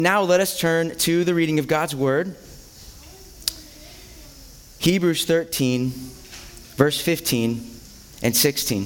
Now let us turn to the reading of God's Word. Hebrews 13, verse 15 and 16.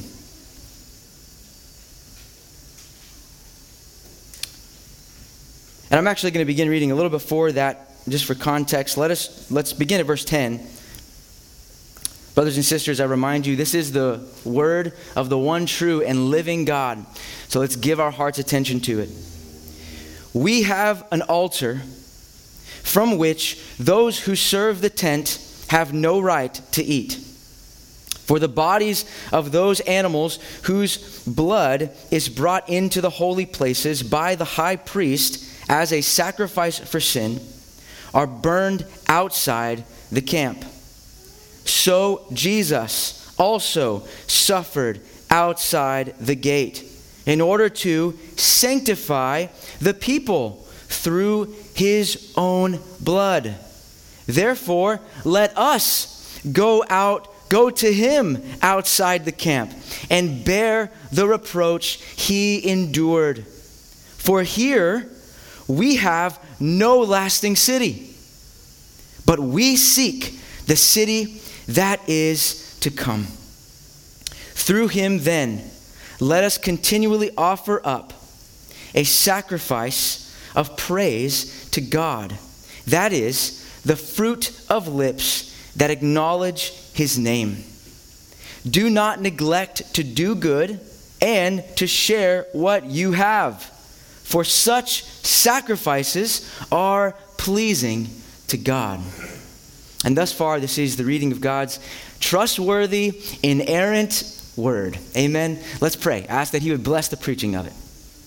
And I'm actually going to begin reading a little before that, just for context. Let's begin at verse 10. Brothers and sisters, I remind you, this is the word of the one true and living God. So let's give our heart's attention to it. We have an altar from which those who serve the tent have no right to eat. For the bodies of those animals whose blood is brought into the holy places by the high priest as a sacrifice for sin are burned outside the camp. So Jesus also suffered outside the gate in order to sanctify the people through his own blood. Therefore, let us go to him outside the camp and bear the reproach he endured. For here we have no lasting city, but we seek the city that is to come. Through him then, let us continually offer up a sacrifice of praise to God. That is the fruit of lips that acknowledge his name. Do not neglect to do good and to share what you have, for such sacrifices are pleasing to God. And thus far, this is the reading of God's trustworthy, inerrant word. Amen. Let's pray. Ask that he would bless the preaching of it.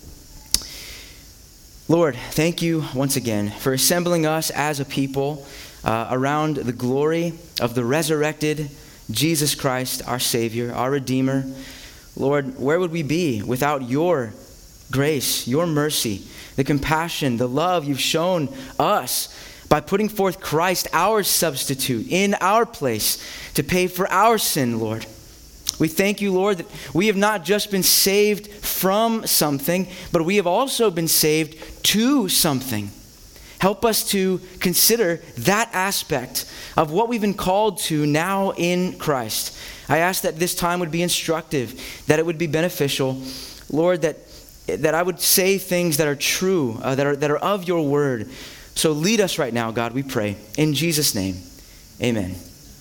Lord, thank you once again for assembling us as a people around the glory of the resurrected Jesus Christ, our Savior, our Redeemer. Lord, where would we be without your grace, your mercy, the compassion, the love you've shown us by putting forth Christ, our substitute, in our place to pay for our sin, Lord. We thank you, Lord, that we have not just been saved from something, but we have also been saved to something. Help us to consider that aspect of what we've been called to now in Christ. I ask that this time would be instructive, that it would be beneficial. Lord, that I would say things that are true, that are of your word. So lead us right now, God, we pray. In Jesus' name, amen.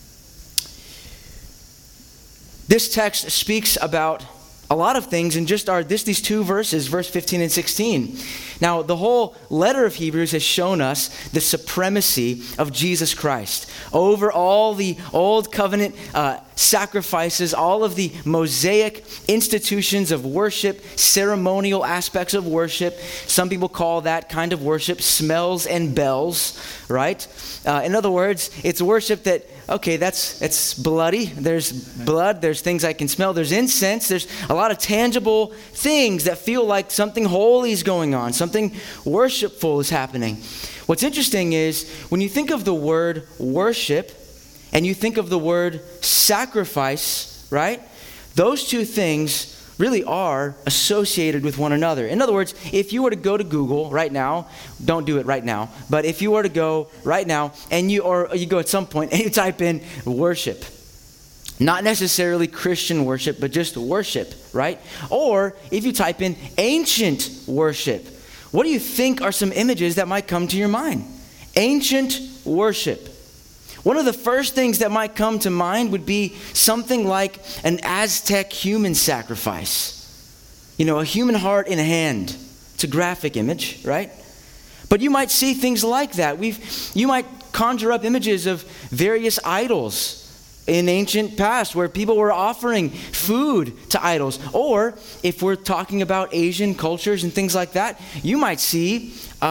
This text speaks about a lot of things in just these two verses, verse 15 and 16. Now, the whole letter of Hebrews has shown us the supremacy of Jesus Christ over all the old covenant sacrifices, all of the Mosaic institutions of worship, ceremonial aspects of worship. Some people call that kind of worship smells and bells, right? In other words, it's worship that, okay, it's bloody. There's blood. There's things I can smell. There's incense. There's a lot of tangible things that feel like something holy is going on. Something worshipful is happening. What's interesting is when you think of the word worship and you think of the word sacrifice, right? Those two things really are associated with one another. In other words, if you were to go to Google right now, don't do it right now, but if you were to go right now and you go at some point and you type in worship, not necessarily Christian worship, but just worship, right? Or if you type in ancient worship, what do you think are some images that might come to your mind? Ancient worship. One of the first things that might come to mind would be something like an Aztec human sacrifice. You know, a human heart in a hand. It's a graphic image, right? But you might see things like that. You might conjure up images of various idols in ancient past where people were offering food to idols. Or if we're talking about Asian cultures and things like that, you might see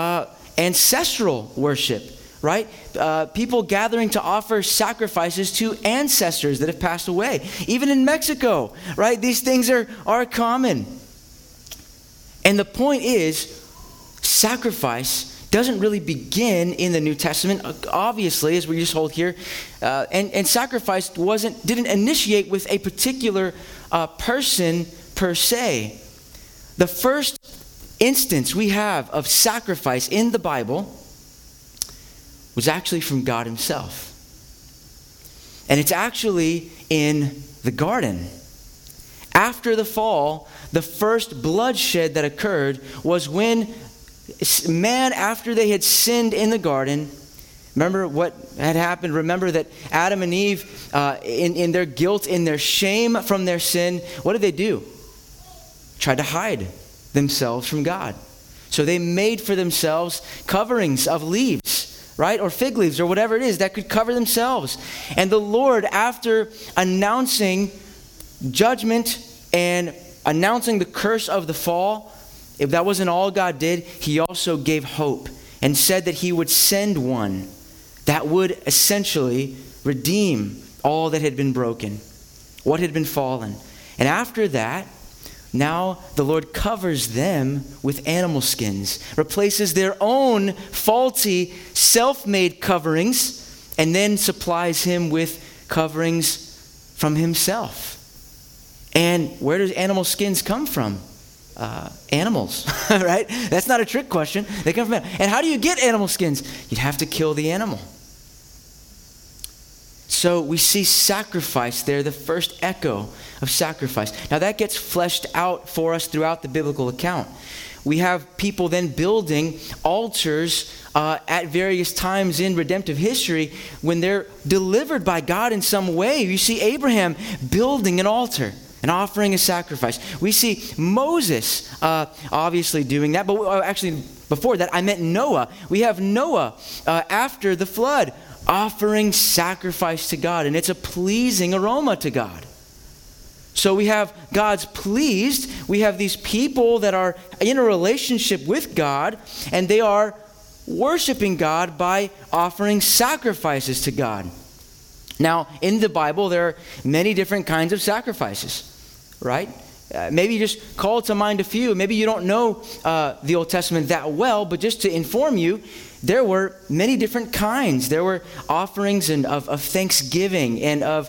ancestral worship, right? People gathering to offer sacrifices to ancestors that have passed away. Even in Mexico, right? These things are common. And the point is, sacrifice doesn't really begin in the New Testament, obviously, as we just hold here. And sacrifice didn't initiate with a particular person per se. The first instance we have of sacrifice in the Bible was actually from God himself. And it's actually in the garden. After the fall, the first bloodshed that occurred was when man, after they had sinned in the garden, remember what had happened? Remember that Adam and Eve, in their guilt, in their shame from their sin, what did they do? Tried to hide themselves from God. So they made for themselves coverings of leaves, right? Or fig leaves or whatever it is that could cover themselves. And the Lord, after announcing judgment and announcing the curse of the fall, if that wasn't all God did, he also gave hope and said that he would send one that would essentially redeem all that had been broken, what had been fallen. And after that, now the Lord covers them with animal skins, replaces their own faulty, self-made coverings, and then supplies him with coverings from himself. And where does animal skins come from? Animals, right? That's not a trick question. They come from animals. And how do you get animal skins? You'd have to kill the animal. So we see sacrifice there, the first echo of sacrifice. Now that gets fleshed out for us throughout the biblical account. We have people then building altars at various times in redemptive history when they're delivered by God in some way. You see Abraham building an altar and offering a sacrifice. We see Moses obviously doing that, but actually before that I meant Noah. We have Noah after the flood offering sacrifice to God, and it's a pleasing aroma to God. So we have God's pleased. We have these people that are in a relationship with God, and they are worshiping God by offering sacrifices to God. Now, in the Bible, there are many different kinds of sacrifices, right? Maybe you just call to mind a few. Maybe you don't know the Old Testament that well, but just to inform you, there were many different kinds. There were offerings of thanksgiving and of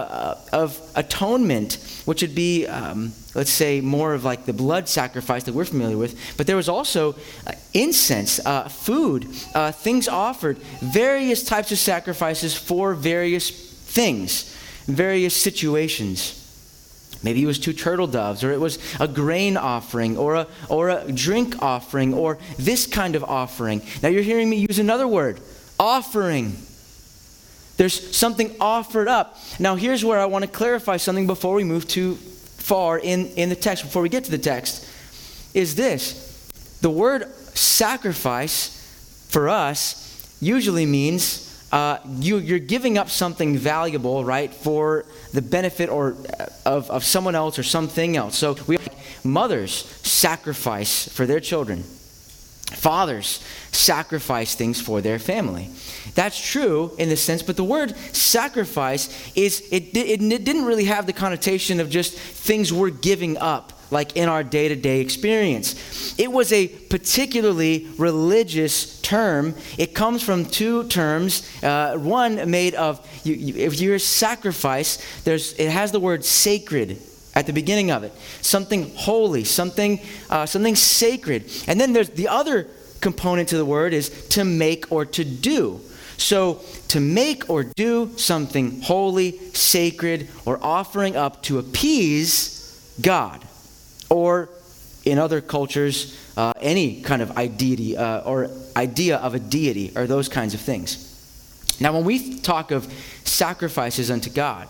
atonement, which would be, let's say, more of like the blood sacrifice that we're familiar with. But there was also incense, food, things offered, various types of sacrifices for various things, various situations. Maybe it was 2 turtle doves, or it was a grain offering, or a drink offering, or this kind of offering. Now you're hearing me use another word, offering. There's something offered up. Now here's where I want to clarify something before we move too far in the text, before we get to the text, is this. The word sacrifice for us usually means you're giving up something valuable, right, for the benefit or of someone else or something else. So we have mothers sacrifice for their children. Fathers sacrifice things for their family. That's true in the sense, but the word sacrifice it didn't really have the connotation of just things we're giving up, like in our day-to-day experience. It was a particularly religious term. It comes from 2 terms. One made of, if you're sacrifice, it has the word sacred at the beginning of it. Something holy, something sacred. And then there's the other component to the word is to make or to do. So to make or do something holy, sacred, or offering up to appease God. Or in other cultures, any kind of deity or idea of a deity or those kinds of things. Now, when we talk of sacrifices unto God,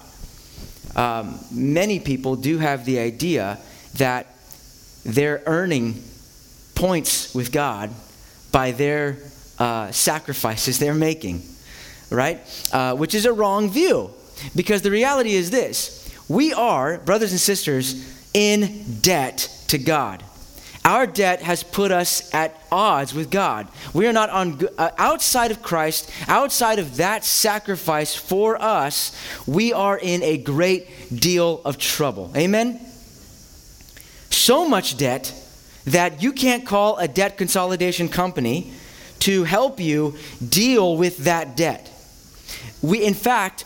many people do have the idea that they're earning points with God by their sacrifices they're making, right? Which is a wrong view, because the reality is this. We are, brothers and sisters, in debt to God. Our debt has put us at odds with God. We are not outside of Christ, outside of that sacrifice for us, we are in a great deal of trouble. Amen? So much debt that you can't call a debt consolidation company to help you deal with that debt. In fact,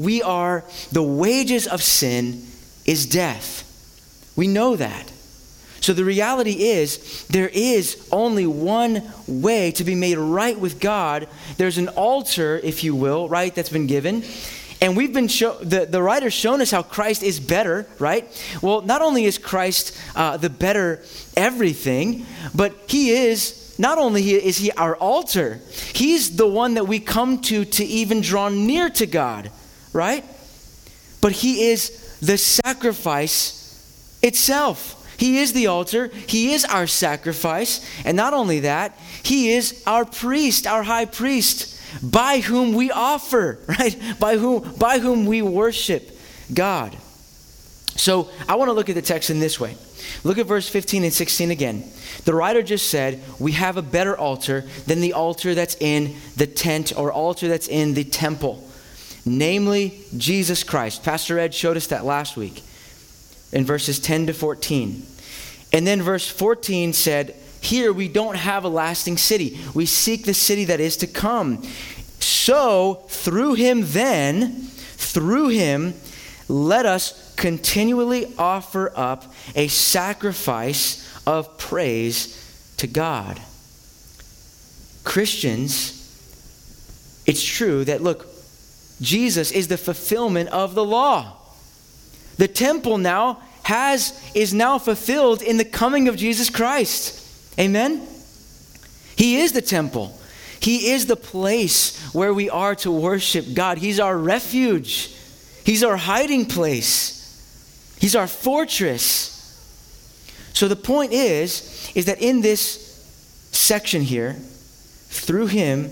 the wages of sin is death. We know that. So the reality is, there is only one way to be made right with God. There's an altar, if you will, right, that's been given. And we've been the writer's shown us how Christ is better, right? Well, not only is Christ the better everything, but he is, not only is he our altar, he's the one that we come to even draw near to God, right? But he is the sacrifice itself. He is the altar. He is our sacrifice. And not only that, he is our priest, our high priest, by whom we offer, right? By whom we worship God. So I want to look at the text in this way. Look at verse 15 and 16 again. The writer just said, we have a better altar than the altar that's in the tent or altar that's in the temple, namely Jesus Christ. Pastor Ed showed us that last week in verses 10 to 14. And then verse 14 said, here we don't have a lasting city. We seek the city that is to come. So through him, let us continually offer up a sacrifice of praise to God. Christians, it's true that, look, Jesus is the fulfillment of the law. The temple now is now fulfilled in the coming of Jesus Christ. Amen? He is the temple. He is the place where we are to worship God. He's our refuge. He's our hiding place. He's our fortress. So the point is that in this section here, through him,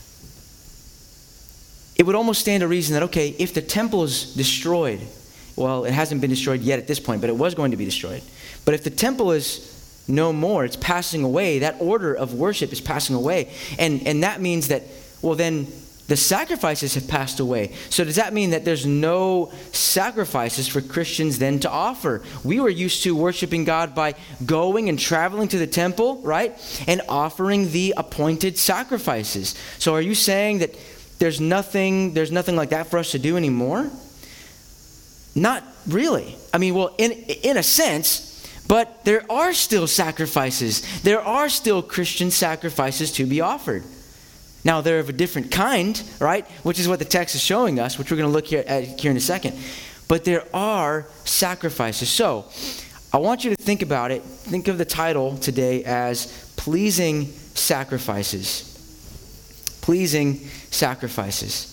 it would almost stand to reason that, okay, if the temple is destroyed, well, it hasn't been destroyed yet at this point, but it was going to be destroyed. But if the temple is no more, it's passing away, that order of worship is passing away. And that means that, well, then the sacrifices have passed away. So does that mean that there's no sacrifices for Christians then to offer? We were used to worshiping God by going and traveling to the temple, right? And offering the appointed sacrifices. So are you saying that there's nothing like that for us to do anymore? Not really. I mean, well, in a sense, but there are still sacrifices. There are still Christian sacrifices to be offered. Now, they're of a different kind, right? Which is what the text is showing us, which we're going to look at here in a second. But there are sacrifices. So, I want you to think about it. Think of the title today as Pleasing Sacrifices. Pleasing Sacrifices.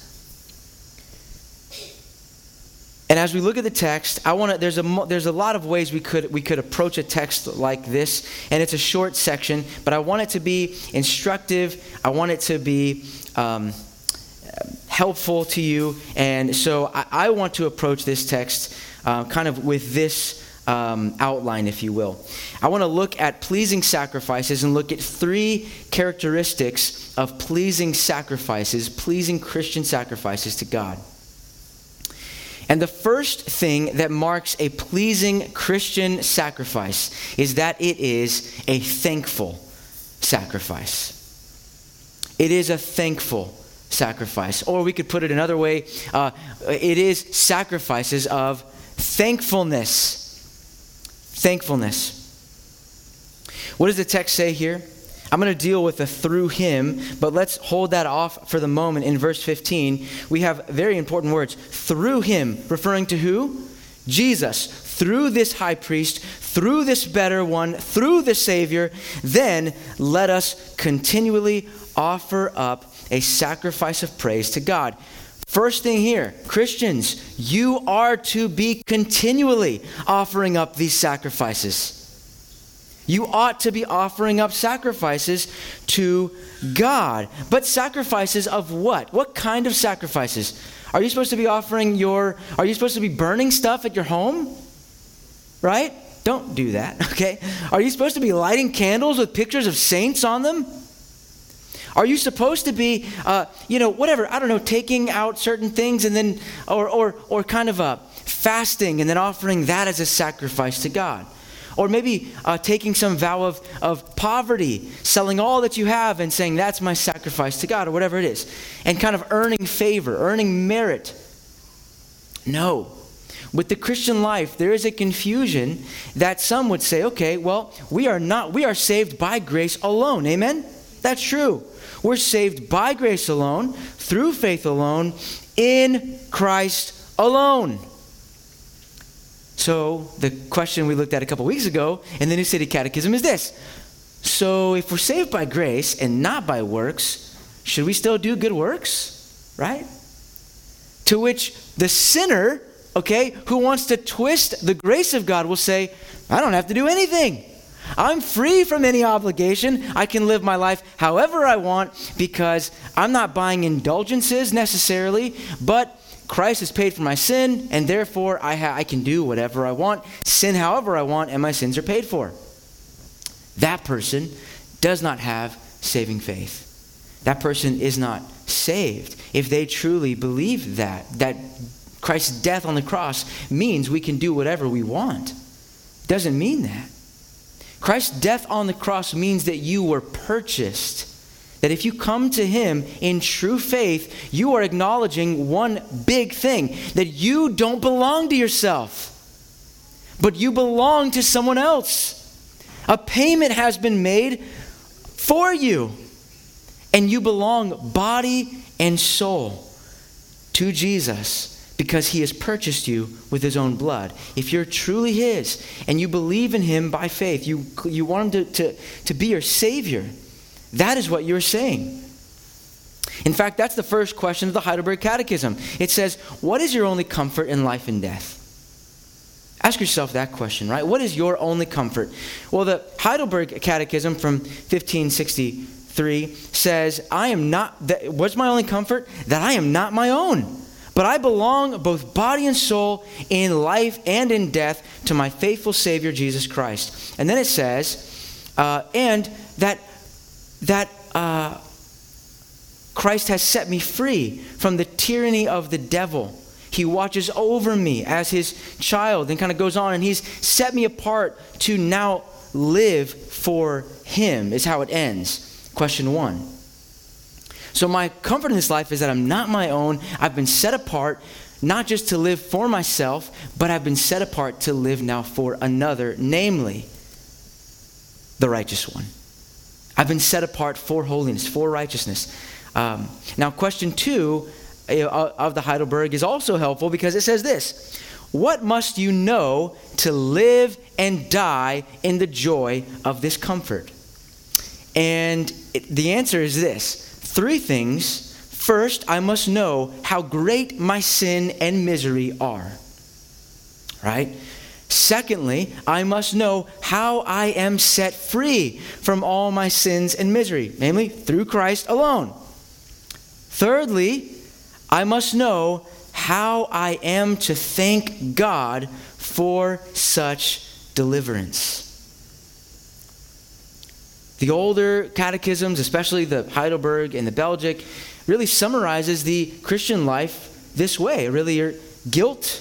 And as we look at the text, there's a lot of ways we could approach a text like this, and it's a short section, but I want it to be instructive. I want it to be helpful to you, and so I want to approach this text kind of with this outline, if you will. I want to look at pleasing sacrifices and look at 3 characteristics of pleasing sacrifices, pleasing Christian sacrifices to God. And the first thing that marks a pleasing Christian sacrifice is that it is a thankful sacrifice. It is a thankful sacrifice. Or we could put it another way, it is sacrifices of thankfulness. Thankfulness. What does the text say here? I'm going to deal with the through him, but let's hold that off for the moment. In verse 15, we have very important words. Through him, referring to who? Jesus. Through this high priest, through this better one, through the Savior, then let us continually offer up a sacrifice of praise to God. First thing here, Christians, you are to be continually offering up these sacrifices. You ought to be offering up sacrifices to God. But sacrifices of what? What kind of sacrifices? Are you supposed to be are you supposed to be burning stuff at your home? Right? Don't do that, okay? Are you supposed to be lighting candles with pictures of saints on them? Are you supposed to be, taking out certain things and then, or kind of fasting and then offering that as a sacrifice to God? Or maybe taking some vow of poverty, selling all that you have and saying, that's my sacrifice to God, or whatever it is. And kind of earning favor, earning merit. No. With the Christian life, there is a confusion that some would say, okay, well, we are saved by grace alone. Amen? That's true. We're saved by grace alone, through faith alone, in Christ alone. So the question we looked at a couple weeks ago in the New City Catechism is this. So if we're saved by grace and not by works, should we still do good works? Right? To which the sinner, okay, who wants to twist the grace of God will say, I don't have to do anything. I'm free from any obligation. I can live my life however I want because I'm not buying indulgences necessarily, but Christ has paid for my sin, and therefore I can do whatever I want, sin however I want, and my sins are paid for. That person does not have saving faith. That person is not saved if they truly believe that Christ's death on the cross means we can do whatever we want. Doesn't mean that. Christ's death on the cross means that you were purchased. That if you come to him in true faith, you are acknowledging one big thing, that you don't belong to yourself, but you belong to someone else. A payment has been made for you, and you belong body and soul to Jesus because he has purchased you with his own blood. If you're truly his and you believe in him by faith, you want him to be your Savior, that is what you're saying. In fact, that's the first question of the Heidelberg Catechism. It says, what is your only comfort in life and death? Ask yourself that question, right? What is your only comfort? Well, the Heidelberg Catechism from 1563 says, what's my only comfort? That I am not my own, but I belong both body and soul in life and in death to my faithful Savior, Jesus Christ. And then it says, and that Christ has set me free from the tyranny of the devil. He watches over me as his child, and kind of goes on, and he's set me apart to now live for him, is how it ends. Question 1. So my comfort in this life is that I'm not my own. I've been set apart, not just to live for myself, but I've been set apart to live now for another, namely the righteous one. I've been set apart for holiness, for righteousness. Now, question 2 of the Heidelberg is also helpful because it says this: what must you know to live and die in the joy of this comfort? And the answer is this: 3 things. First, I must know how great my sin and misery are. Right? Secondly, I must know how I am set free from all my sins and misery, namely through Christ alone. Thirdly, I must know how I am to thank God for such deliverance. The older catechisms, especially the Heidelberg and the Belgic, really summarizes the Christian life this way. Really, your guilt,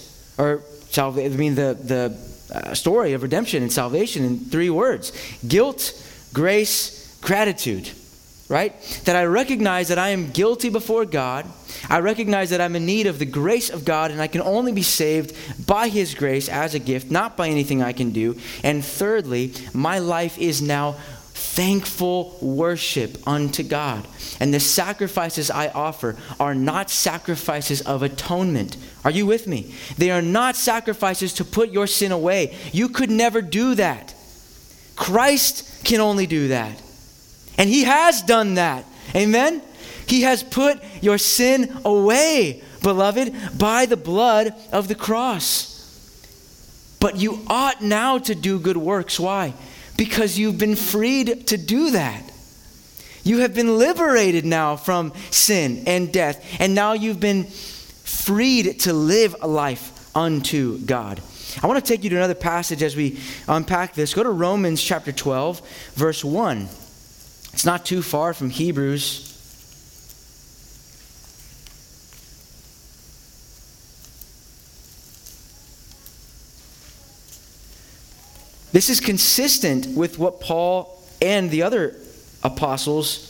the story of redemption and salvation in 3 words: guilt, grace, gratitude. Right? That I recognize that I am guilty before God. I recognize that I'm in need of the grace of God, and I can only be saved by his grace as a gift, not by anything I can do. And thirdly, my life is now thankful worship unto God. And the sacrifices I offer are not sacrifices of atonement. Are you with me? They are not sacrifices to put your sin away. You could never do that. Christ can only do that. And he has done that. Amen? He has put your sin away, beloved, by the blood of the cross. But you ought now to do good works. Why? Because you've been freed to do that. You have been liberated now from sin and death. And now you've been freed to live a life unto God. I want to take you to another passage as we unpack this. Go to Romans chapter 12, verse 1. It's not too far from Hebrews. This is consistent with what Paul and the other apostles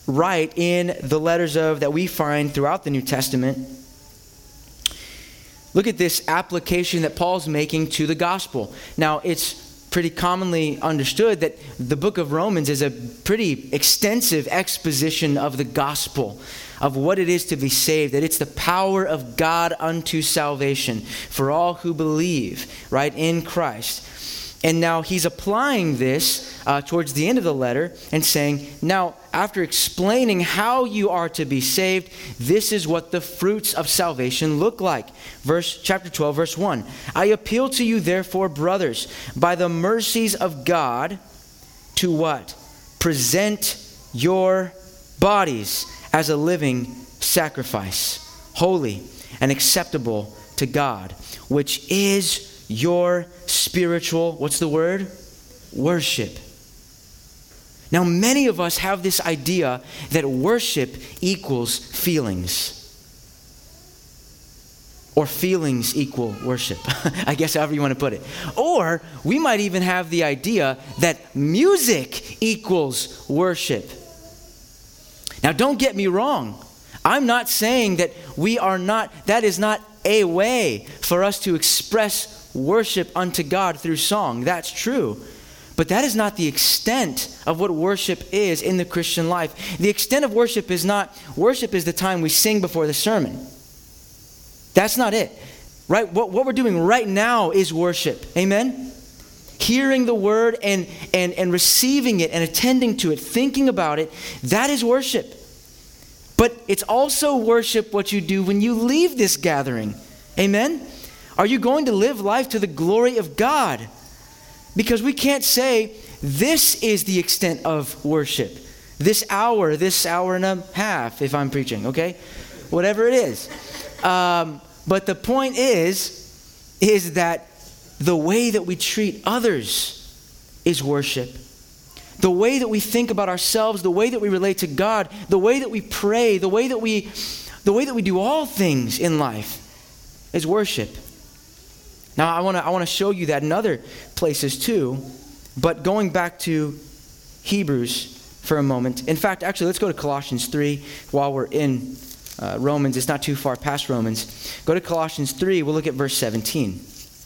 write in the letters that we find throughout the New Testament. look at this application that Paul's making to the gospel. Now, it's pretty commonly understood that the book of Romans is a pretty extensive exposition of the gospel, of what it is to be saved, that it's the power of God unto salvation for all who believe, right, in Christ. And now he's applying this towards the end of the letter and saying, now, after explaining how you are to be saved, this is what the fruits of salvation look like. Chapter 12, verse 1. I appeal to you, therefore, brothers, by the mercies of God, to what? Present your bodies as a living sacrifice, holy and acceptable to God, which is your spiritual, what's the word? Worship. Now, many of us have this idea that worship equals feelings. Or feelings equal worship. I guess however you want to put it. Or we might even have the idea that music equals worship. Now, don't get me wrong. I'm not saying that that is not a way for us to express worship unto God through song. That's true. But that is not the extent of what worship is in the Christian life. The extent of worship is the time we sing before the sermon. That's not it. Right? What we're doing right now is worship. Amen? Hearing the word and receiving it and attending to it, thinking about it, that is worship. But it's also worship what you do when you leave this gathering. Amen? Are you going to live life to the glory of God? Because we can't say this is the extent of worship. This hour and a half, if I'm preaching, okay? Whatever it is. But the point is that the way that we treat others is worship. The way that we think about ourselves, the way that we relate to God, the way that we pray, the way that we do all things in life is worship. Now, I want to show you that in other places too, but going back to Hebrews for a moment. In fact, actually, let's go to Colossians 3 while we're in Romans. It's not too far past Romans. Go to Colossians 3. We'll look at verse 17.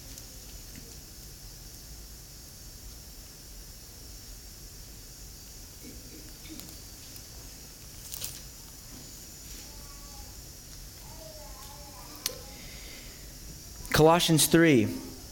Colossians 3.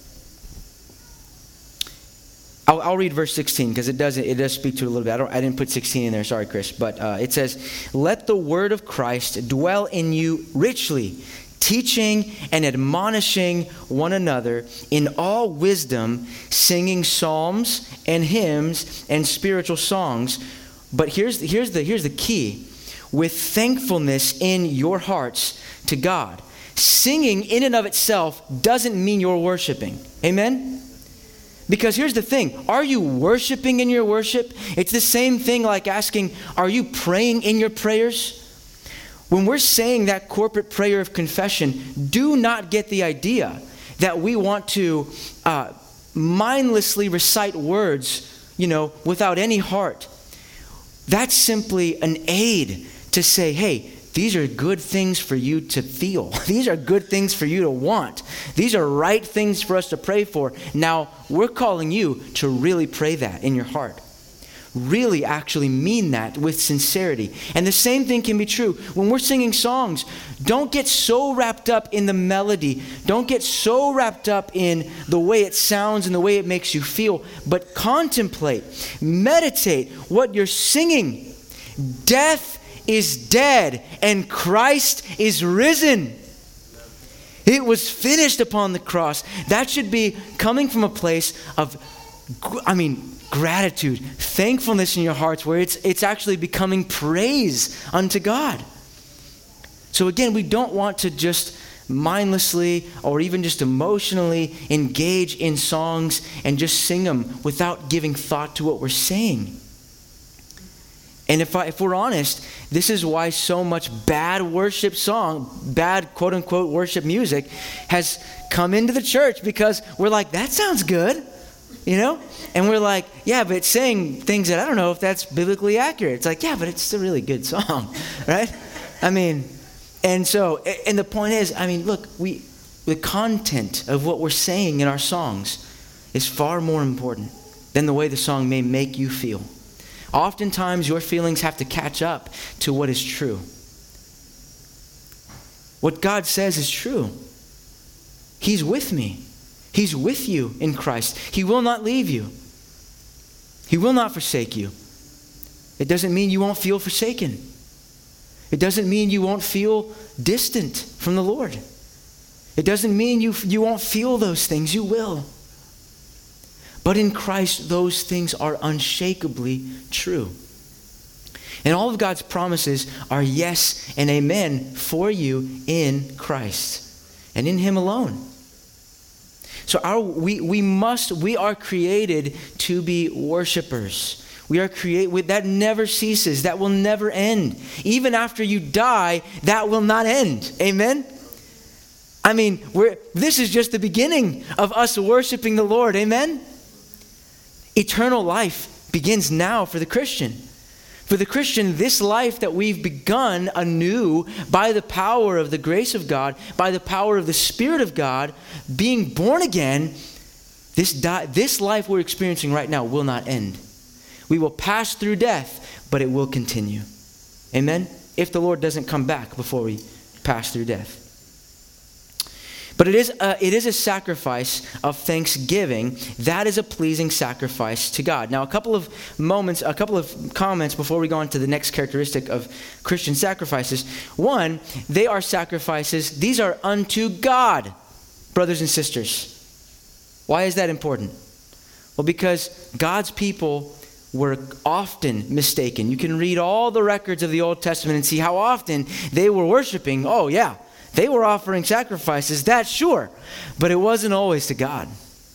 I'll read verse 16 because it does speak to it a little bit. I didn't put 16 in there. Sorry, Chris. But it says, let the word of Christ dwell in you richly, teaching and admonishing one another in all wisdom, singing psalms and hymns and spiritual songs. But here's the key. With thankfulness in your hearts to God. Singing in and of itself doesn't mean you're worshiping. Amen? Because here's the thing. Are you worshiping in your worship? It's the same thing like asking, are you praying in your prayers? When we're saying that corporate prayer of confession, do not get the idea that we want to mindlessly recite words, without any heart. That's simply an aid to say, hey, these are good things for you to feel. These are good things for you to want. These are right things for us to pray for. Now, we're calling you to really pray that in your heart. Really actually mean that with sincerity. And the same thing can be true when we're singing songs. Don't get so wrapped up in the melody. Don't get so wrapped up in the way it sounds and the way it makes you feel. But contemplate, meditate what you're singing. Death is dead and Christ is risen. It was finished upon the cross. That should be coming from a place of, gratitude, thankfulness in your hearts where it's actually becoming praise unto God. So again, we don't want to just mindlessly or even just emotionally engage in songs and just sing them without giving thought to what we're saying. And if we're honest, this is why so much bad worship bad quote-unquote worship music has come into the church, because we're like, that sounds good, And we're like, yeah, but it's saying things that I don't know if that's biblically accurate. It's like, yeah, but it's a really good song, right? And the point is, look, we the content of what we're saying in our songs is far more important than the way the song may make you feel. Oftentimes, your feelings have to catch up to what is true. What God says is true. He's with me. He's with you in Christ. He will not leave you. He will not forsake you. It doesn't mean you won't feel forsaken. It doesn't mean you won't feel distant from the Lord. It doesn't mean you won't feel those things. You will. But in Christ, those things are unshakably true. And all of God's promises are yes and amen for you in Christ and in Him alone. So we are created to be worshipers. We are created, that never ceases. That will never end. Even after you die, that will not end. Amen? I mean, this is just the beginning of us worshiping the Lord. Amen? Eternal life begins now for the Christian. For the Christian, this life that we've begun anew by the power of the grace of God, by the power of the Spirit of God, being born again, this life we're experiencing right now will not end. We will pass through death, but it will continue. Amen? If the Lord doesn't come back before we pass through death. But it is a sacrifice of thanksgiving. That is a pleasing sacrifice to God. Now, a couple of comments before we go on to the next characteristic of Christian sacrifices. One, they are sacrifices. These are unto God, brothers and sisters. Why is that important? Well, because God's people were often mistaken. You can read all the records of the Old Testament and see how often they were worshiping. Oh, yeah. They were offering sacrifices, that's sure, but it wasn't always to God.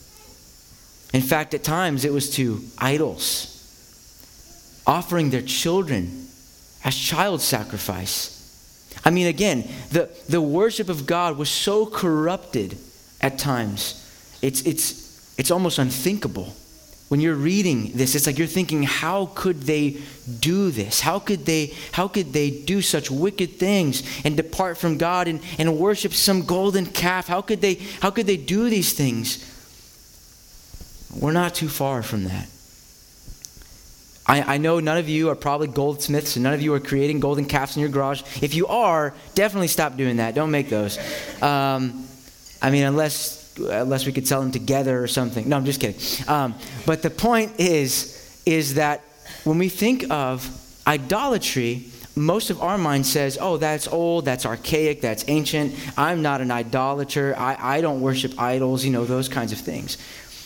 In fact, at times it was to idols, offering their children as child sacrifice. I mean, again, the worship of God was so corrupted at times. It's almost unthinkable. When you're reading this, it's like you're thinking, how could they do this? How could they do such wicked things and depart from God and worship some golden calf? How could they do these things? We're not too far from that. I know none of you are probably goldsmiths and none of you are creating golden calves in your garage. If you are, definitely stop doing that. Don't make those. Unless we could sell them together or something. No, I'm just kidding. But the point is that when we think of idolatry, most of our mind says, oh, that's old, that's archaic, that's ancient. I'm not an idolater. I don't worship idols, those kinds of things.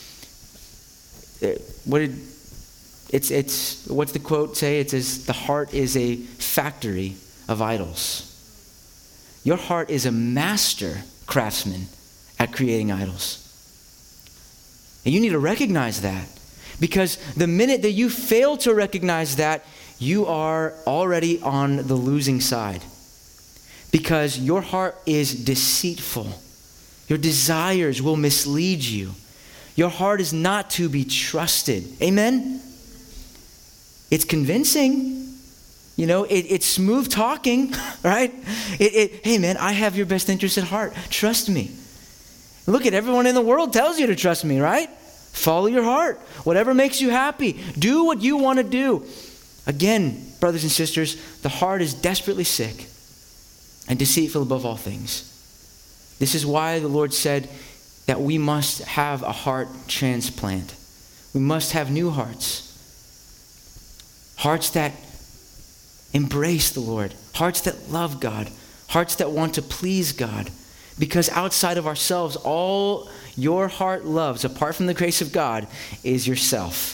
What's the quote say? It says, the heart is a factory of idols. Your heart is a master craftsman at creating idols. And you need to recognize that. Because the minute that you fail to recognize that, you are already on the losing side. Because your heart is deceitful. Your desires will mislead you. Your heart is not to be trusted. Amen? It's convincing. It's smooth talking, right? Hey man, I have your best interest at heart. Trust me. Look, everyone in the world tells you to trust me, right? Follow your heart. Whatever makes you happy. Do what you want to do. Again, brothers and sisters, the heart is desperately sick and deceitful above all things. This is why the Lord said that we must have a heart transplant. We must have new hearts. Hearts that embrace the Lord. Hearts that love God. Hearts that want to please God. Because outside of ourselves, all your heart loves, apart from the grace of God, is yourself.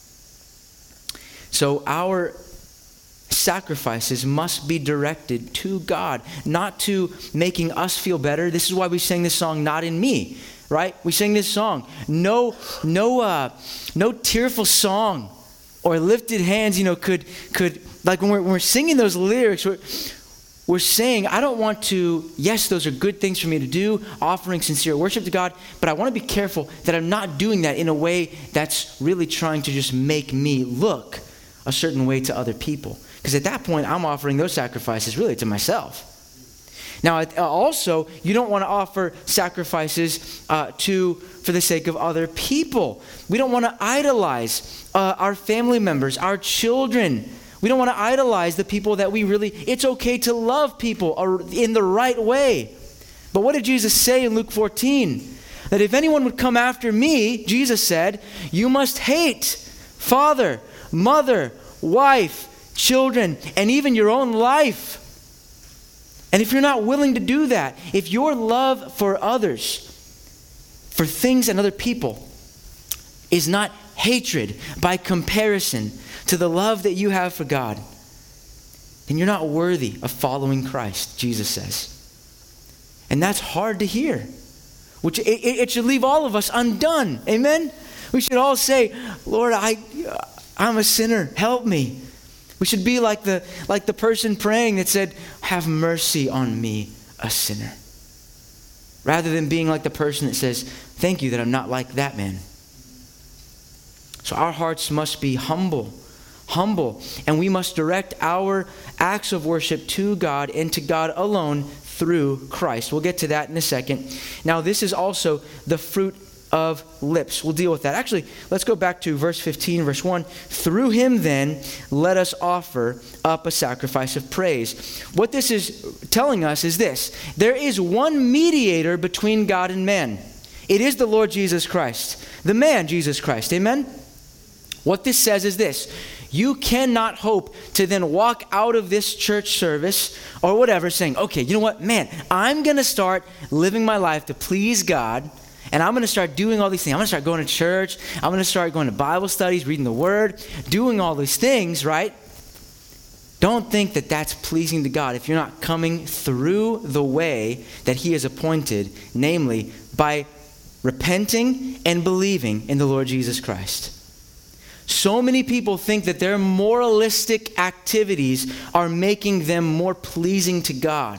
So our sacrifices must be directed to God, not to making us feel better. This is why we sing this song, Not in Me, right? We sing this song. No tearful song or lifted hands, could like when we're singing those lyrics, we're saying, I don't want to, yes, those are good things for me to do, offering sincere worship to God, but I want to be careful that I'm not doing that in a way that's really trying to just make me look a certain way to other people. Because at that point, I'm offering those sacrifices really to myself. Now, also, you don't want to offer sacrifices for the sake of other people. We don't want to idolize our family members, our children. We don't want to idolize the people that it's okay to love people in the right way. But what did Jesus say in Luke 14? That if anyone would come after me, Jesus said, you must hate father, mother, wife, children, and even your own life. And if you're not willing to do that, if your love for others, for things and other people, is not hatred by comparison to the love that you have for God, then you're not worthy of following Christ, Jesus says. And that's hard to hear. Which it should leave all of us undone. Amen? We should all say, Lord, I'm a sinner. Help me. We should be like the person praying that said, have mercy on me, a sinner. Rather than being like the person that says, thank you that I'm not like that man. So our hearts must be humble, and we must direct our acts of worship to God and to God alone through Christ. We'll get to that in a second. Now, this is also the fruit of lips. We'll deal with that. Actually, let's go back to verse 15, verse 1. Through him, then, let us offer up a sacrifice of praise. What this is telling us is this. There is one mediator between God and man. It is the Lord Jesus Christ. The man, Jesus Christ. Amen? What this says is this. You cannot hope to then walk out of this church service or whatever saying, okay, you know what, man, I'm going to start living my life to please God, and I'm going to start doing all these things. I'm going to start going to church. I'm going to start going to Bible studies, reading the Word, doing all these things, right? Don't think that that's pleasing to God if you're not coming through the way that He has appointed, namely by repenting and believing in the Lord Jesus Christ. So many people think that their moralistic activities are making them more pleasing to God.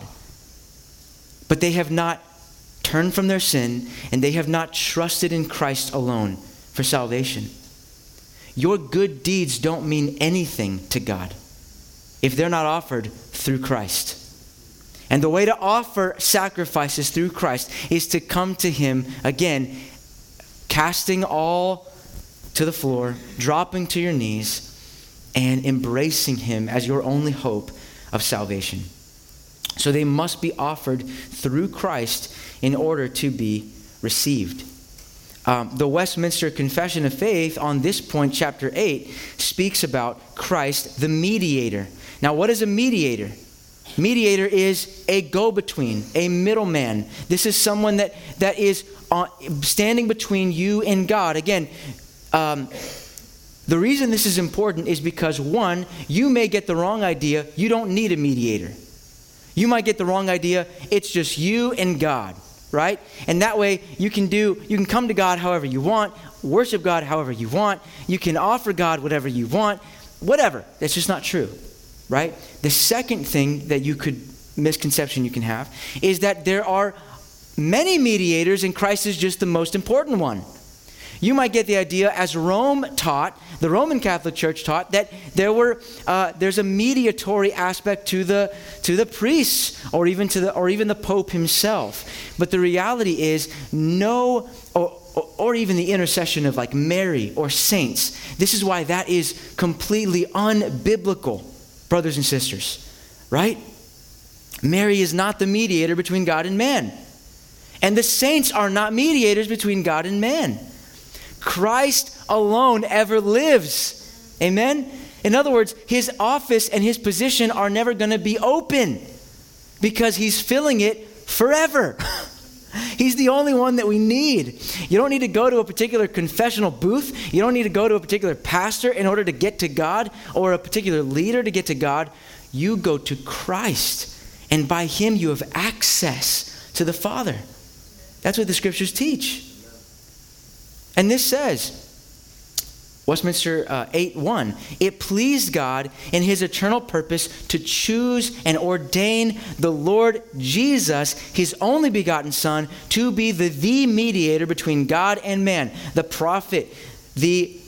But they have not turned from their sin, and they have not trusted in Christ alone for salvation. Your good deeds don't mean anything to God if they're not offered through Christ. And the way to offer sacrifices through Christ is to come to Him, again, casting all to the floor, dropping to your knees, and embracing Him as your only hope of salvation. So they must be offered through Christ in order to be received. The Westminster Confession of Faith on this point, chapter 8, speaks about Christ, the mediator. Now, what is a mediator? Mediator is a go-between, a middleman. This is someone that is standing between you and God. Again, the reason this is important is because, one, you may get the wrong idea. You don't need a mediator. You might get the wrong idea. It's just you and God, right? And that way you can come to God however you want, worship God however you want. You can offer God whatever you want, whatever. That's just not true, right? The second thing that misconception you can have is that there are many mediators and Christ is just the most important one. You might get the idea, as Rome taught, the Roman Catholic Church taught, that there's a mediatory aspect to the priests, or even the Pope himself. But the reality is, no, or even the intercession of like Mary or saints. This is why that is completely unbiblical, brothers and sisters, right? Mary is not the mediator between God and man, and the saints are not mediators between God and man. Christ alone ever lives. Amen? In other words, His office and His position are never going to be open because He's filling it forever. He's the only one that we need. You don't need to go to a particular confessional booth. You don't need to go to a particular pastor in order to get to God, or a particular leader to get to God. You go to Christ, and by Him you have access to the Father. That's what the Scriptures teach. And this says, Westminster 8:1, it pleased God in His eternal purpose to choose and ordain the Lord Jesus, His only begotten Son, to be the mediator between God and man, the prophet, the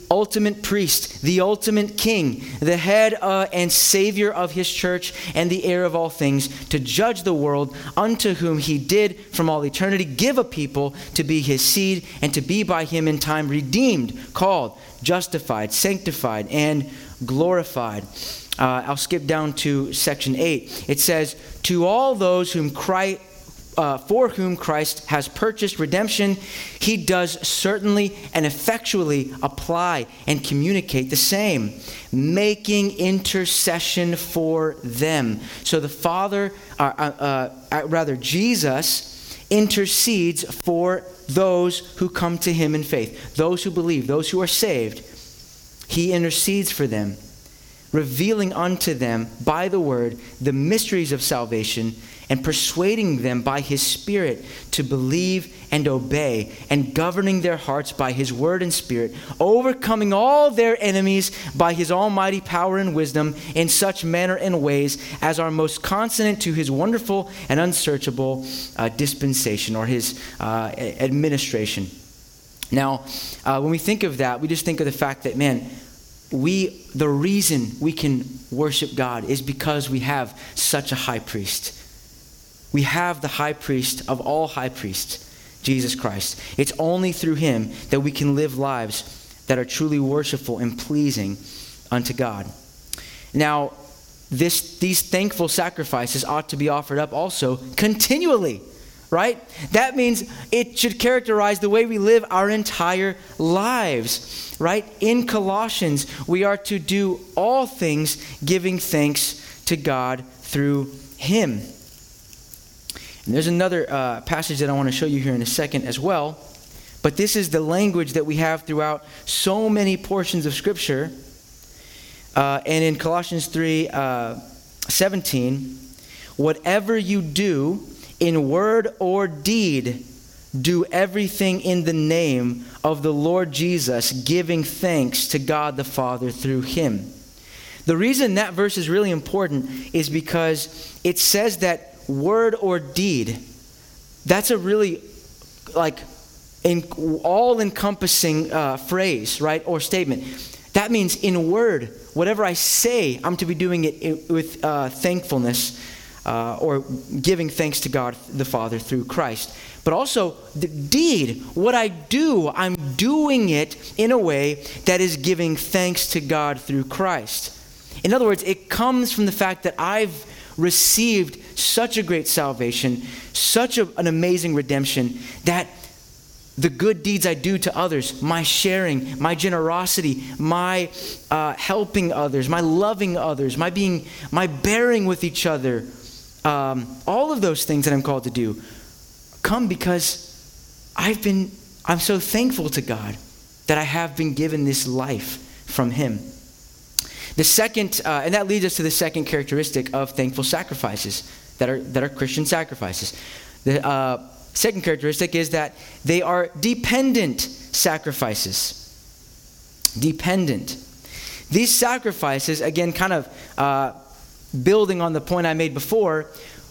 ultimate priest, the ultimate king, the head and savior of his church, and the heir of all things, to judge the world, unto whom he did from all eternity give a people to be his seed, and to be by him in time redeemed, called, justified, sanctified, and glorified. I'll skip down to section 8. It says, to all those for whom Christ has purchased redemption, he does certainly and effectually apply and communicate the same, making intercession for them. So the Father, Jesus, intercedes for those who come to him in faith, those who believe, those who are saved. He intercedes for them, revealing unto them by the word the mysteries of salvation, and persuading them by his Spirit to believe and obey, and governing their hearts by his word and Spirit, overcoming all their enemies by his almighty power and wisdom, in such manner and ways as are most consonant to his wonderful and unsearchable dispensation, or his administration. Now, when we think of that, we just think of the fact that, man, the reason we can worship God is because we have such a high priest. We have the high priest of all high priests, Jesus Christ. It's only through him that we can live lives that are truly worshipful and pleasing unto God. Now, these thankful sacrifices ought to be offered up also continually, right? That means it should characterize the way we live our entire lives, right? In Colossians, we are to do all things giving thanks to God through him. And there's another passage that I want to show you here in a second as well. But this is the language that we have throughout so many portions of Scripture. And in Colossians 3:17, whatever you do in word or deed, do everything in the name of the Lord Jesus, giving thanks to God the Father through him. The reason that verse is really important is because it says that word or deed, that's a really all-encompassing phrase, right, or statement. That means in word, whatever I say, I'm to be doing it with thankfulness or giving thanks to God the Father through Christ. But also the deed, what I do, I'm doing it in a way that is giving thanks to God through Christ. In other words, it comes from the fact that I've received such a great salvation, such an amazing redemption, that the good deeds I do to others, my sharing, my generosity, my helping others, my loving others, my bearing with each other, all of those things that I'm called to do come because I'm so thankful to God that I have been given this life from him. The second, and that leads us to the second characteristic of thankful sacrifices that are Christian sacrifices. The second characteristic is that they are dependent sacrifices. Dependent. These sacrifices, again, kind of building on the point I made before,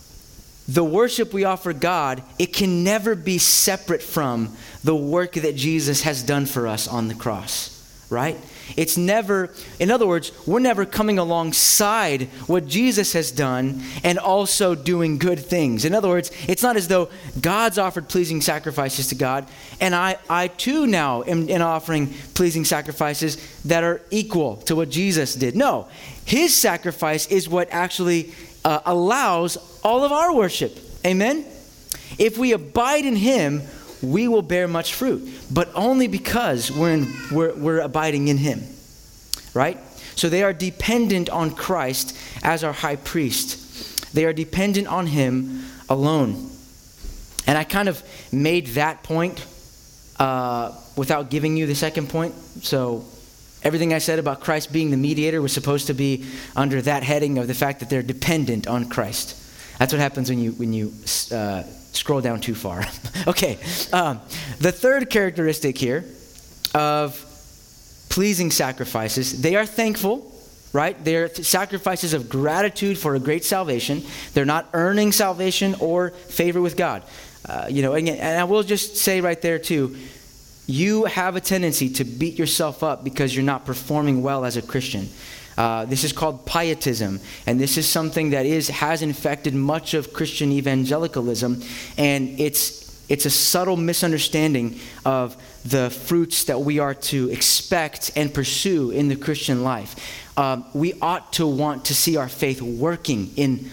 the worship we offer God, it can never be separate from the work that Jesus has done for us on the cross, right? It's never, in other words, we're never coming alongside what Jesus has done and also doing good things. In other words, it's not as though God's offered pleasing sacrifices to God, and I too now am offering pleasing sacrifices that are equal to what Jesus did. No, his sacrifice is what actually allows all of our worship. Amen? If we abide in him, we will bear much fruit, but only because we're abiding in him, right? So they are dependent on Christ as our high priest. They are dependent on him alone. And I kind of made that point without giving you the second point. So everything I said about Christ being the mediator was supposed to be under that heading of the fact that they're dependent on Christ. That's what happens when you scroll down too far. Okay. The third characteristic here of pleasing sacrifices, they are thankful, right? They're sacrifices of gratitude for a great salvation. They're not earning salvation or favor with God. And I will just say right there too, you have a tendency to beat yourself up because you're not performing well as a Christian. This is called pietism, and this is something that has infected much of Christian evangelicalism, and it's a subtle misunderstanding of the fruits that we are to expect and pursue in the Christian life. We ought to want to see our faith working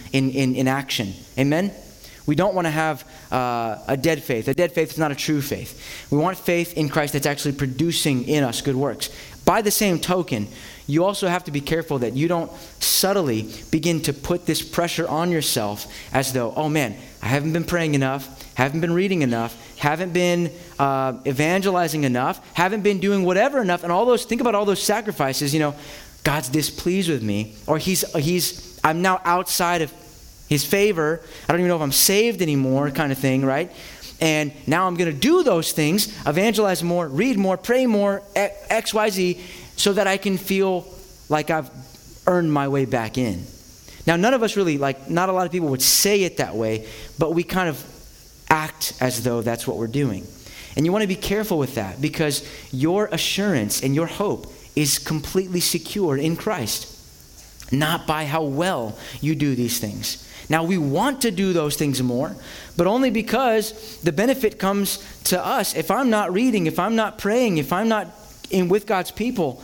in action. Amen? We don't want to have a dead faith. A dead faith is not a true faith. We want faith in Christ that's actually producing in us good works. By the same token, you also have to be careful that you don't subtly begin to put this pressure on yourself as though, oh man, I haven't been praying enough, haven't been reading enough, haven't been evangelizing enough, haven't been doing whatever enough, and think about all those sacrifices, God's displeased with me, or I'm now outside of his favor. I don't even know if I'm saved anymore, kind of thing, right? And now I'm going to do those things, evangelize more, read more, pray more, X, Y, Z, so that I can feel like I've earned my way back in. Now, none of us really, not a lot of people would say it that way, but we kind of act as though that's what we're doing. And you want to be careful with that, because your assurance and your hope is completely secure in Christ, not by how well you do these things. Now, we want to do those things more, but only because the benefit comes to us. If I'm not reading, if I'm not praying, if I'm not with God's people,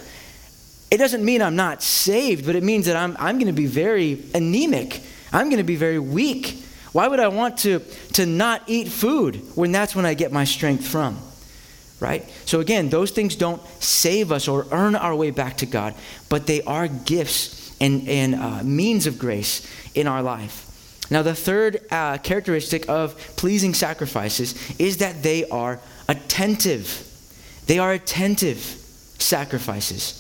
it doesn't mean I'm not saved, but it means that I'm going to be very anemic. I'm going to be very weak. Why would I want to not eat food when that's when I get my strength from? Right? So again, those things don't save us or earn our way back to God, but they are gifts and means of grace in our life. Now, the third characteristic of pleasing sacrifices is that they are attentive. They are attentive sacrifices.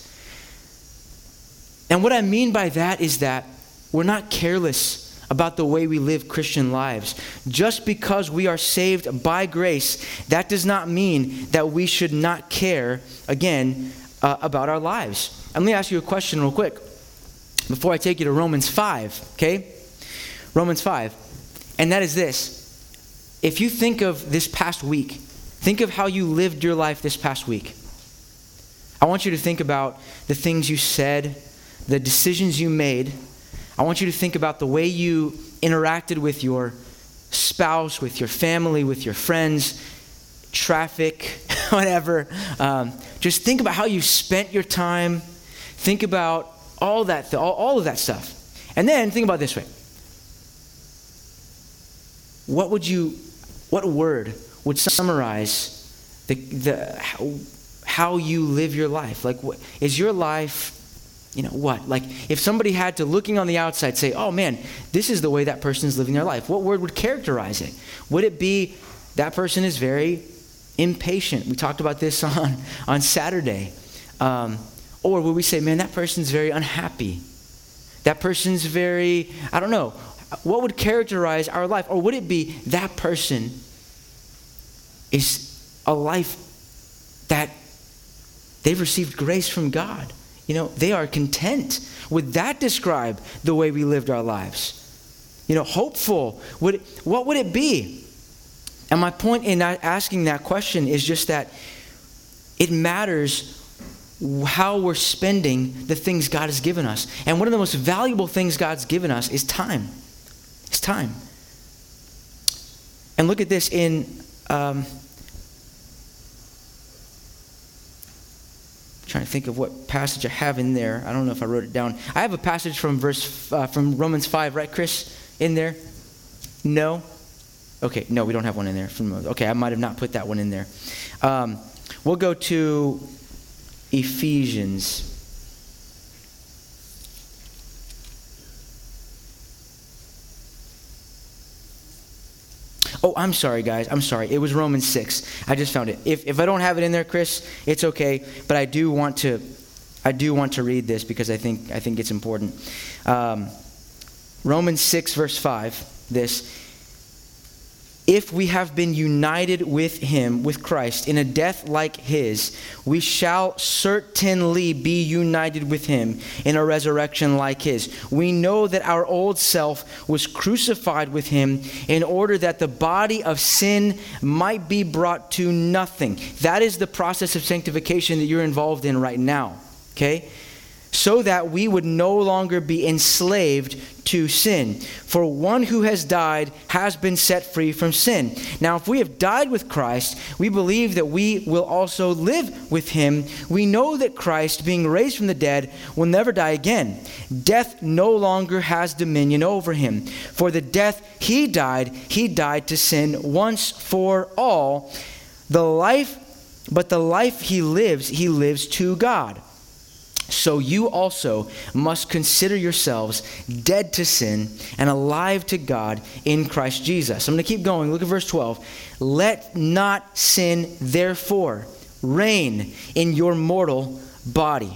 And what I mean by that is that we're not careless about the way we live Christian lives. Just because we are saved by grace, that does not mean that we should not care, again, about our lives. And let me ask you a question real quick before I take you to Romans 5, okay? Romans 5. And that is this. If you think of this past week, think of how you lived your life this past week. I want you to think about the things you said, the decisions you made. I want you to think about the way you interacted with your spouse, with your family, with your friends, traffic, whatever. Just think about how you spent your time. Think about all that, all of that stuff. And then think about it this way. What word would summarize how you live your life? Is your life, what? If somebody had to, looking on the outside, say, oh man, this is the way that person is living their life, what word would characterize it? Would it be that person is very impatient? We talked about this on Saturday. Or would we say, man, that person's very unhappy? That person's very, I don't know. What would characterize our life? Or would it be that person is a life that they've received grace from God? They are content. Would that describe the way we lived our lives? Hopeful. What would it be? And my point in asking that question is just that it matters how we're spending the things God has given us. And one of the most valuable things God's given us is time. It's time. And look at this in trying to think of what passage I have in there. I don't know if I wrote it down. I have a passage from from Romans 5, right, Chris? In there? No? Okay, no, we don't have one in there. Okay, I might have not put that one in there. We'll go to Ephesians. Oh, I'm sorry, guys. I'm sorry. It was Romans 6. I just found it. If I don't have it in there, Chris, it's okay. But I do want to read this because I think it's important. Romans 6, verse 5. This. if we have been united with him, with Christ, in a death like his, we shall certainly be united with him in a resurrection like his. We know that our old self was crucified with him in order that the body of sin might be brought to nothing. That is the process of sanctification that you're involved in right now. Okay? So that we would no longer be enslaved to sin. For one who has died has been set free from sin. Now, if we have died with Christ, we believe that we will also live with him. We know that Christ, being raised from the dead, will never die again. Death no longer has dominion over him. For the death he died to sin once for all. But the life he lives to God. So you also must consider yourselves dead to sin and alive to God in Christ Jesus. I'm going to keep going. Look at verse 12. Let not sin, therefore, reign in your mortal body.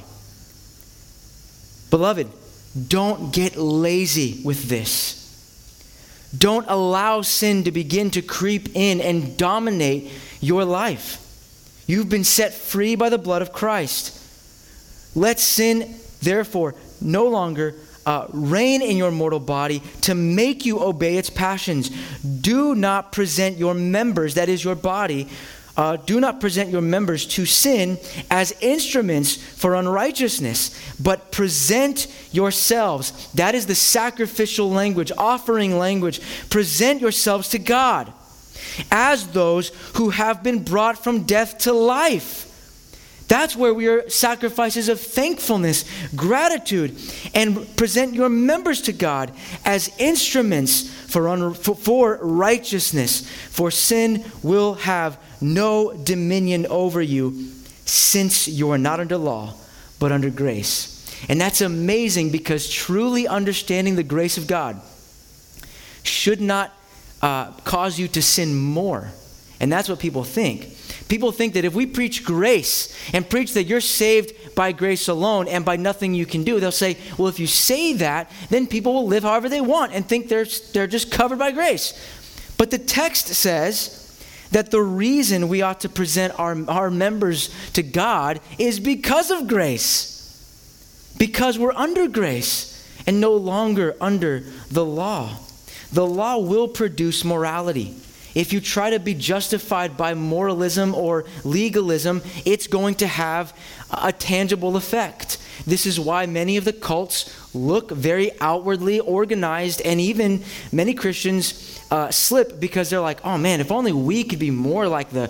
Beloved, don't get lazy with this. Don't allow sin to begin to creep in and dominate your life. You've been set free by the blood of Christ. Let sin, therefore, no longer reign in your mortal body to make you obey its passions. Do not present your members, that is your body, do not present your members to sin as instruments for unrighteousness, but present yourselves. That is the sacrificial language, offering language. Present yourselves to God as those who have been brought from death to life. That's where we are sacrifices of thankfulness, gratitude, and present your members to God as instruments for righteousness. For sin will have no dominion over you, since you are not under law, but under grace. And that's amazing, because truly understanding the grace of God should not cause you to sin more. And that's what people think. People think that if we preach grace and preach that you're saved by grace alone and by nothing you can do, they'll say, well, if you say that, then people will live however they want and think they're just covered by grace. But the text says that the reason we ought to present our members to God is because of grace. Because we're under grace and no longer under the law. The law will produce morality. If you try to be justified by moralism or legalism, it's going to have a tangible effect. This is why many of the cults look very outwardly organized, and even many Christians slip because they're like, oh man, if only we could be more like the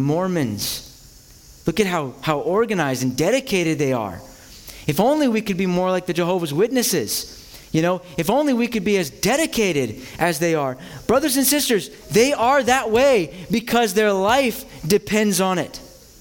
Mormons. Look at how organized and dedicated they are. If only we could be more like the Jehovah's Witnesses. You know, if only we could be as dedicated as they are. Brothers and sisters, they are that way because their life depends on it.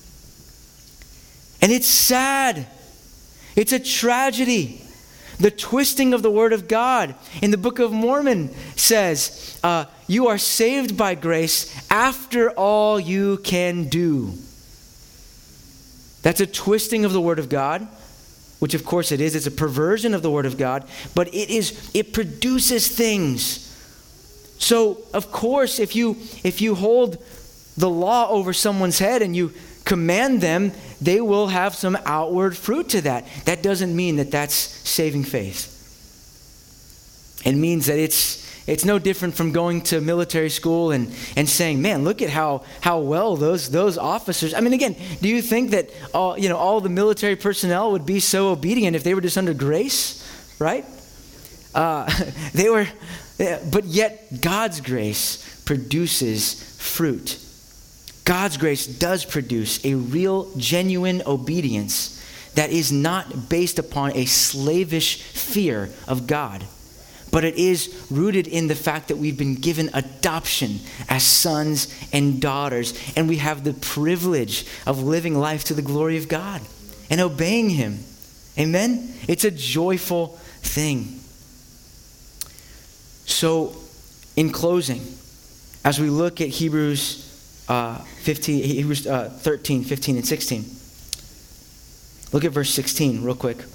And it's sad. It's a tragedy. The twisting of the Word of God in the Book of Mormon says, you are saved by grace after all you can do. That's a twisting of the Word of God. Which of course it is. It's a perversion of the Word of God. But it produces things. So of course if you hold the law over someone's head and you command them, they will have some outward fruit to that. That doesn't mean that that's saving faith. It means that it's no different from going to military school and saying, man, look at how well those officers. I mean, again, do you think that all the military personnel would be so obedient if they were just under grace, right? They were, but yet God's grace produces fruit. God's grace does produce a real, genuine obedience that is not based upon a slavish fear of God. But it is rooted in the fact that we've been given adoption as sons and daughters, and we have the privilege of living life to the glory of God and obeying Him. Amen? It's a joyful thing. So, in closing, as we look at Hebrews 13, 15, and 16, look at verse 16 real quick.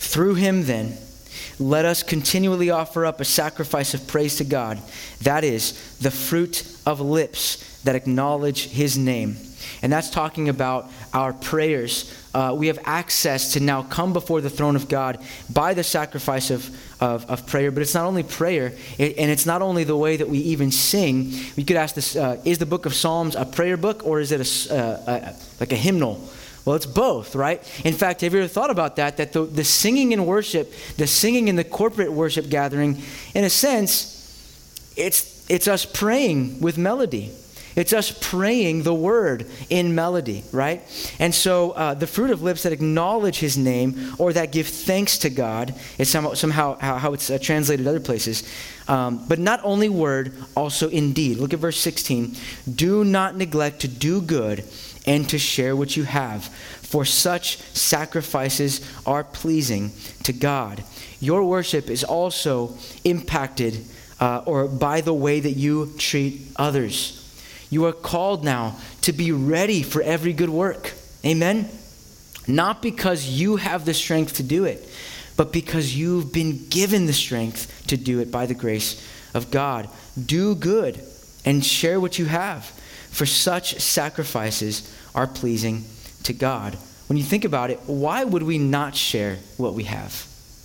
Through him, then, let us continually offer up a sacrifice of praise to God. That is the fruit of lips that acknowledge his name. And that's talking about our prayers. We have access to now come before the throne of God by the sacrifice of prayer. But it's not only prayer, and it's not only the way that we even sing. We could ask this, is the book of Psalms a prayer book, or is it like a hymnal? Well, it's both, right? In fact, have you ever thought about that? That the singing in worship, the singing in the corporate worship gathering, in a sense, it's us praying with melody. It's us praying the word in melody, right? And so the fruit of lips that acknowledge his name or that give thanks to God is somehow how it's translated other places. But not only word, also in deed. Look at verse 16. Do not neglect to do good and to share what you have, for such sacrifices are pleasing to God. Your worship is also impacted or by the way that you treat others. You are called now to be ready for every good work. Amen? Not because you have the strength to do it, but because you've been given the strength to do it by the grace of God. Do good and share what you have, for such sacrifices are pleasing to God. When you think about it, why would we not share what we have?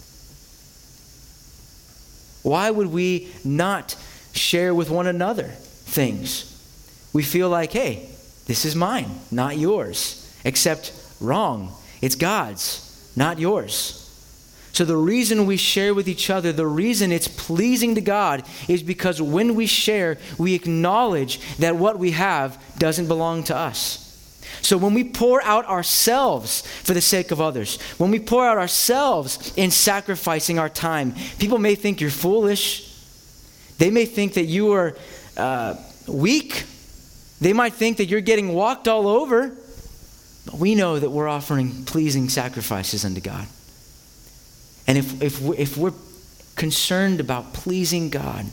Why would we not share with one another things? We feel like, hey, this is mine, not yours. Except wrong. It's God's, not yours. So the reason we share with each other, the reason it's pleasing to God is because when we share, we acknowledge that what we have doesn't belong to us. So when we pour out ourselves for the sake of others, when we pour out ourselves in sacrificing our time, people may think you're foolish. They may think that you are weak. They might think that you're getting walked all over. But we know that we're offering pleasing sacrifices unto God. And if we're concerned about pleasing God,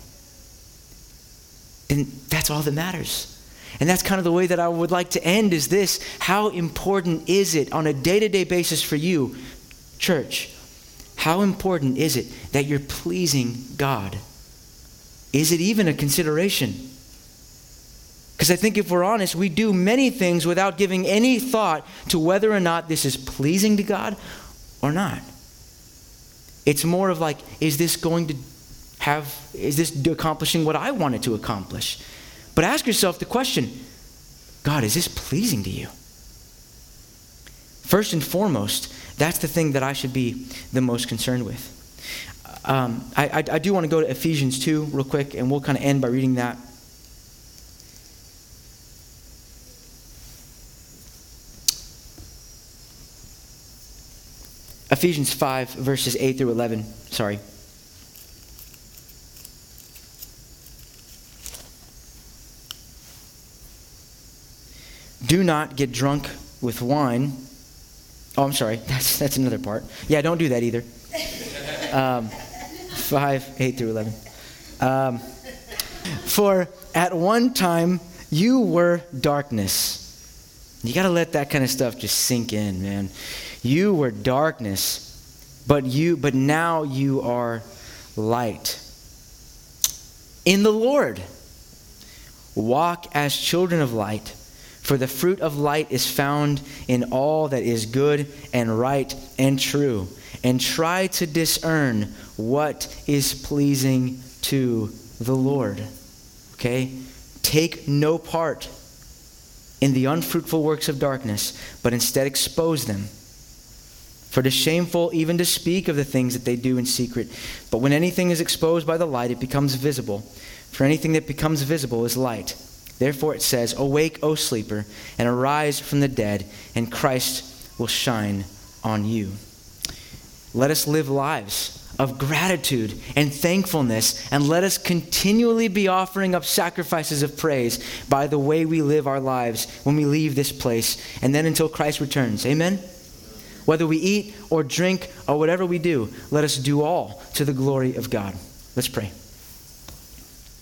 then that's all that matters. And that's kind of the way that I would like to end is this. How important is it on a day-to-day basis for you, church? How important is it that you're pleasing God? Is it even a consideration? Because I think if we're honest, we do many things without giving any thought to whether or not this is pleasing to God or not. It's more of like, is this accomplishing what I want it to accomplish? But ask yourself the question, God, is this pleasing to you? First and foremost, that's the thing that I should be the most concerned with. I do want to go to Ephesians 2 real quick, and we'll kind of end by reading that. Ephesians 5, verses 8 through 11. Sorry. Do not get drunk with wine. Oh, I'm sorry. That's another part. Yeah, don't do that either. 5, 8 through 11. For at one time you were darkness. You got to let that kind of stuff just sink in, man. You were darkness, but now you are light. In the Lord, walk as children of light, for the fruit of light is found in all that is good and right and true. And try to discern what is pleasing to the Lord. Okay? Take no part in the unfruitful works of darkness, but instead expose them. For it is shameful even to speak of the things that they do in secret. But when anything is exposed by the light, it becomes visible. For anything that becomes visible is light. Therefore it says, awake, O sleeper, and arise from the dead, and Christ will shine on you. Let us live lives of gratitude and thankfulness, and let us continually be offering up sacrifices of praise by the way we live our lives when we leave this place, and then until Christ returns. Amen? Whether we eat or drink or whatever we do, let us do all to the glory of God. Let's pray.